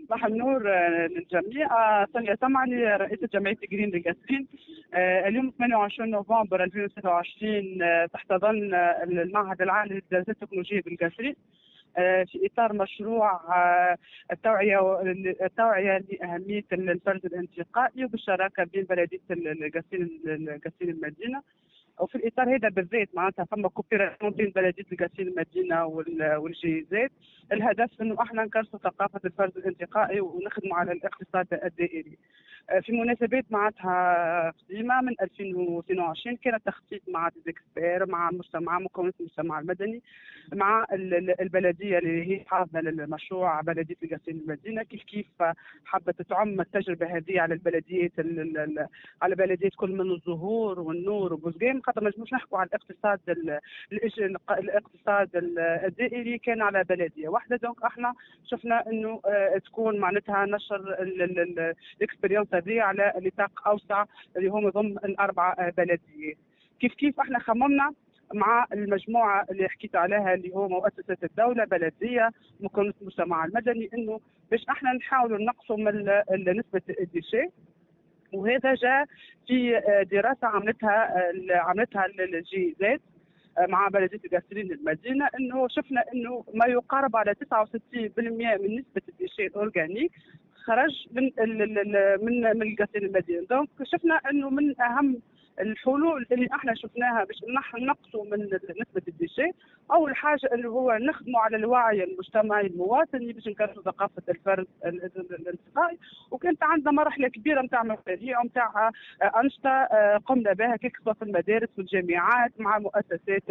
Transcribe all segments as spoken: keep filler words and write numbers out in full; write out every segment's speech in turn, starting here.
صباح النور آه، للجميع. آه، سونيا سمعني رئيسة جمعية جرين للقاسين. آه، اليوم ثمانية وعشرين نوفمبر ألفين وستة وعشرين آه، تحت ظل آه، المعهد العالي للدراسات التكنولوجية بالقاسين آه، في إطار مشروع آه، التوعية التوعية لأهمية الفرز الانتقائي وبالشراكة بين بلدية القاسين القاسين المدينة. وفي الاطار هذا بالذات معناتها فما كوبيراسيون بين بلديه القاسين المدينه والجيزات. الهدف انه احنا نكرسوا ثقافه الفرز الانتقائي ونخدموا على الاقتصاد الدائري. في مناسبات معناتها قديمه من ألفين واثنين وعشرين كان تخطيط مع ديزيكسبير مع مجتمع مكونات المجتمع المدني مع البلديه اللي هي حاضنه للمشروع بلديه القاسين المدينه، كيف كيف حبت تعم التجربه هذه على البلديات على بلديات كل من الزهور والنور وبوزقيم، خاطر ما نجموش نحكوا على الاقتصاد الاقتصاد الدائري كان على بلديه واحده. دونك احنا شفنا انه تكون معناتها نشر الاكسبيريونس هذه على نطاق اوسع اللي هم ضمن الاربع بلديات. كيف كيف احنا خممنا مع المجموعه اللي حكيت عليها اللي هو مؤسسه الدوله بلديه مكونات المجتمع المدني، انه باش احنا نحاولوا نقصوا من نسبه الديشي. وهذا جاء في دراسه عملتها عملتها الجيزات مع بلديه القاسين المدينه، انه شفنا انه ما يقارب على تسعة وستين بالمئة من نسبه الديشي الاورجانيك خرج من من من القاسين المدينه. دونك شفنا انه من اهم الحلول اللي احنا شفناها باش نحن نقصوا من نسبه الديشي، اول حاجه اللي هو نخدموا على الوعي المجتمعي المواطني باش نكرسوا ثقافه الفرد الانتقائي. وكانت عندنا مرحله كبيره نتاع مشاريع ونتاع انشطه قمنا بها كيف في المدارس والجامعات مع المؤسسات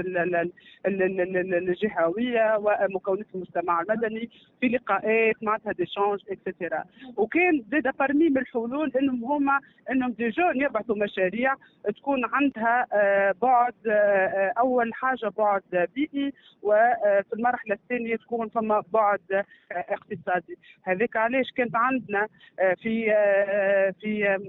الجهويه ومكونات المجتمع المدني في لقاءات معناتها ديشانج اكسترا. وكان زاد برمي من الحلول انهم هما انهم ديجا يبعثوا مشاريع تكون عندها بعد اول حاجه بعد بيئي، وفي المرحله الثانيه تكون فما بعد اقتصادي. هذاك علاش كانت عندنا في في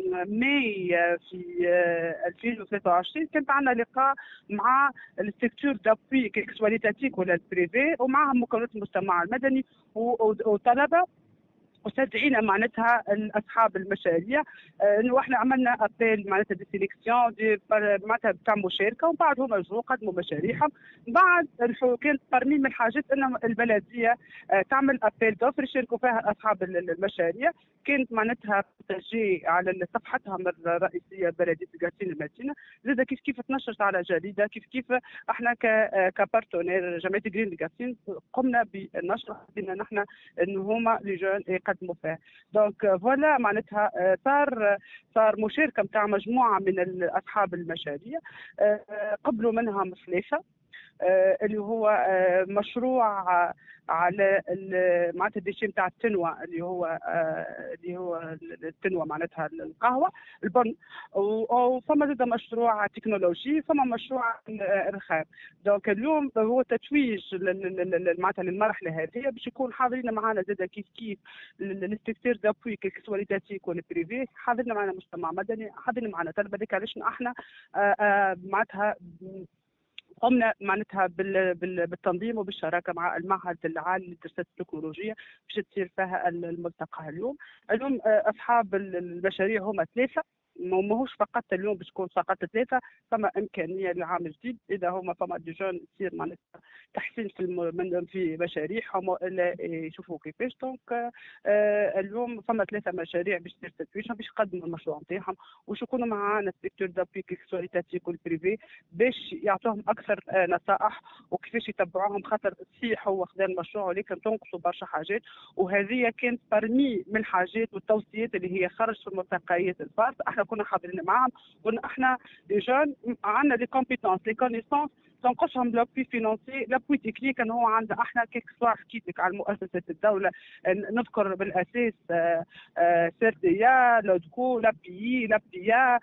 ماي في ألفين وثلاثة وعشرين كانت عندنا لقاء مع السيكتور دابوي كيكسواليتاتيك ولا البريفي ومعهم مكونات المجتمع المدني وطلبه، وستدعينا معناتها اصحاب المشاريع انه احنا عملنا ابيل معناتها دي سيليكسيون دي معناتها بتاع مشاركه، ومن بعد هما جوا قدموا مشاريعهم. بعد كانت ترميم من الحاجات ان البلديه تعمل ابيل دوفر يشاركوا فيها اصحاب المشاريع. كانت معناتها تسجيل على صفحتهم الرئيسيه بلديه القاسين المدينه، زاد كيف كيف تنشرت على جريده، كيف كيف احنا كبارتنير جمعيه جرين القاسين قمنا بالنشر بان نحن انه هما لي جون يقدموا فيها. دونك فوالا معناتها صار صار مشاركه نتاع مجموعه من اصحاب المشاريع قبلوا منهم ثلاثه اللي هو مشروع على معناتها الديشي نتاع التنوى اللي هو اللي هو التنوى معناتها القهوه البن، وفما زاد مشروع تكنولوجي، فما مشروع الرخام. دونك اليوم هو تتويج معناتها للمرحله هذه باش يكون حاضرين معنا زاد كيف كيف السيكتور دابوي كيكسواليتاتيك والبريفي، حاضرين معنا مجتمع مدني، حاضرين معنا طلبه. هذيك علاش احنا معناتها قمنا معناتها بالتنظيم وبالشراكه مع المعهد العالي للدراسات التكنولوجيه باش تصير فيها الملتقى اليوم. اليوم اصحاب المشاريع هما ثلاثه، ماهوش فقط اليوم باش تكون فقط ثلاثه، فما امكانيه للعام الجديد اذا هما فما ديجا يصير معناتها تحسين في الم... في مشاريعهم ولا يشوفوا كيفاش. دونك آه اليوم فما ثلاثه مشاريع باش تصير تتويجهم باش يقدموا المشروع نتاعهم وش يكونوا معانا السيكتور دابوي كيكسواليتاتيك والبريفي باش يعطوهم اكثر آه نصائح وكيفاش يتبعوهم، خاطر تصيح هو خذا المشروع ولكن تنقصوا برشا حاجات. وهذه كانت برمي من الحاجات والتوصيات اللي هي خرج في ملتقيات الفارس احنا كنا حاضرين معاهم. قلنا احنا ديجا عندنا دي كومبيتونس لي كونيسونس تنقصهم لابوي فينانسي لابوي تكنيك. انه هو عندنا احنا كيك سوا حكيت لك على مؤسسه الدوله، نذكر بالاساس سيرتيا لودكو لابي لابيا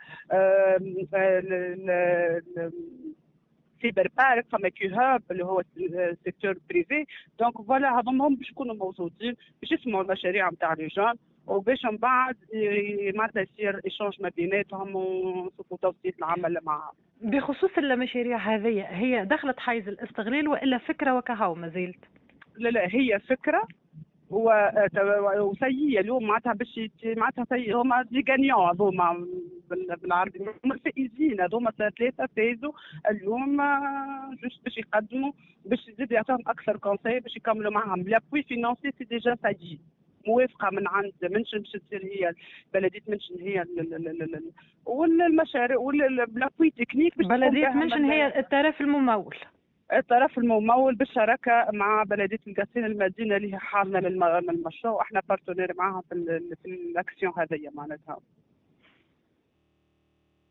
سيبر بارك فما كيوهاب اللي هو السيكتور بريفي. دونك فوالا هذوما باش يكونوا موجودين باش يسمعوا المشاريع نتاع لي جون وباش من بعد معناتها يصير ايشونج ما بيناتهم ونشوفوا توصية العمل معهم. بخصوص المشاريع هذه هي دخلت حيز الاستغلال والا فكره وكهو ما زالت؟ لا لا هي فكره وسيئة اليوم معناتها باش يت- معناتها سي هما دي غانيون هذوما بال- بالعربي، هما الفائزين هذوما ثلاثة فازوا اليوم، آه، جوست باش يقدموا باش يزيد يعطيهم أكثر كونساي باش يكملوا معاهم. لابوي فينانسي سي ديجا سايي موافقة من عند منشن باش تصير هي بلدية منشن هي ال- ال- ال- ال- ال- والمشاريع والابوي تكنيك باش تقوم بلدية بها منشن من- هي الطرف الممول. الطرف الممول بالشراكه مع بلديه القصيم المدينه اللي هي حاضنه للم- للمشروع، واحنا بارتنير معاها في ال- في الاكسيون هذه معناتها.